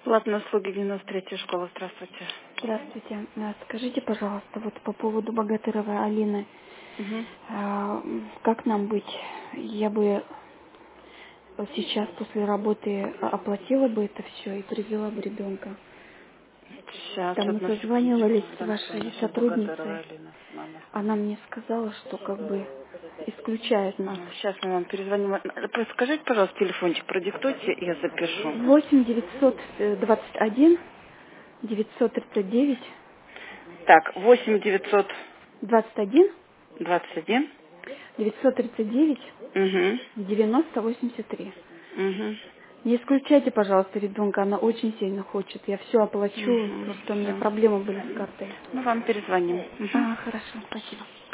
Платные услуги 93-я школа. Здравствуйте. Здравствуйте. Скажите, пожалуйста, вот по поводу Богатыровой Алины, Мгм. как нам быть? Я бы вот сейчас после работы оплатила бы это все и привела бы ребенка. Сейчас, Там мы одну секундочку. созванивались с вашей Даншина, Богатырова сотрудницей. Алина. Номер. Она мне сказала, что как бы исключает нас. Сейчас мы вам перезвоним. Скажите, пожалуйста, телефончик продиктуйте, я запишу. 8 921 939 Так, 8 21 921. 939 Угу. 9083. Угу. Не исключайте, пожалуйста, ребенка, она очень сильно хочет. Я все оплачу, Угу. просто у меня Все. проблемы были с картой. Мы вам перезвоним. Угу. Хорошо, спасибо.